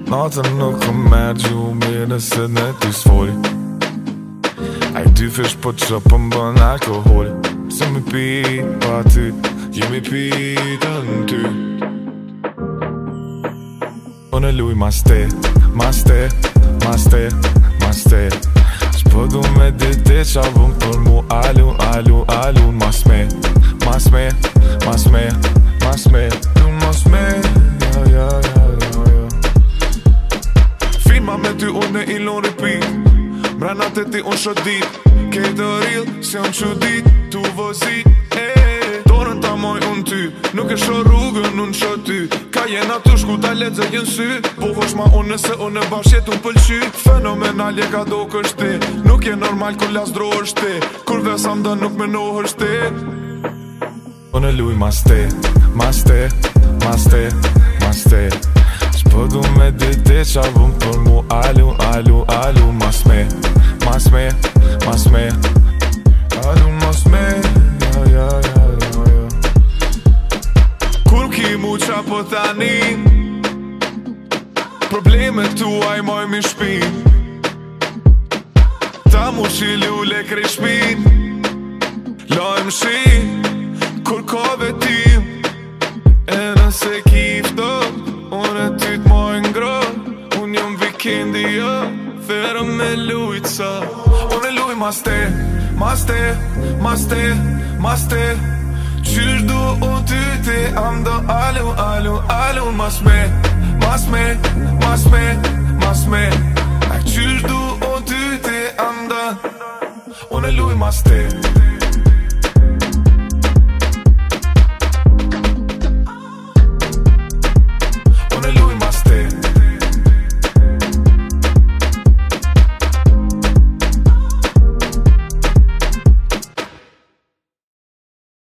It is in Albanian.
Natën nuk kom merë gjumi nëse ne ty s'foli. Aj dy fish po që po m'bën alkoholi. Se mi pi pa ty, jemi pitën ty. Unë e luj mas te, mas te, mas te, mas te. S'po du me dite qa vëm për mu alun, alun, alun. Mas me, mas me, mas me, mas me. Mas me, ja, ja, ja, ja, ja. Filma me ty unë e ilon repeat. Mrena të ti unë shodit. Kejtë real, se unë qudit. Tu vëzit, dorën ta moj unë ty. Nuk e sho rrugën unë sho ty. Ka jena të shku ta ledze jën sy. Po vosh ma unë se unë e bashjet unë pëlqy. Fenomenal je ka do kështi. Nuk je normal kur las dro është ti. Kur vesa mdë nuk me nohë është ti. Unë e luj mas te, mas te, mas te, mas te. S'po du me dite qa vëm për mu alun, alun, alun. Mas me, mas me, mas me, alun, mas me, ja, ja, ja, ja, ja. Kur ki mu qa po tani, problemet tuaj moj mi shpin. Ta mu qilu le krej shpin. Lojmë shi, kur ko vetim. E nëse kifto, unë e ty t'moj ngro. Unë jom vikendi jo, thera me lujt sa. Unë e luj mas te, mas te, mas te, mas te. Qysh du unë ty ti, am do alun, alun, alun. Mas me, mas me, mas me, mas me. A qysh du unë ty ti, am do. Unë e luj mas te.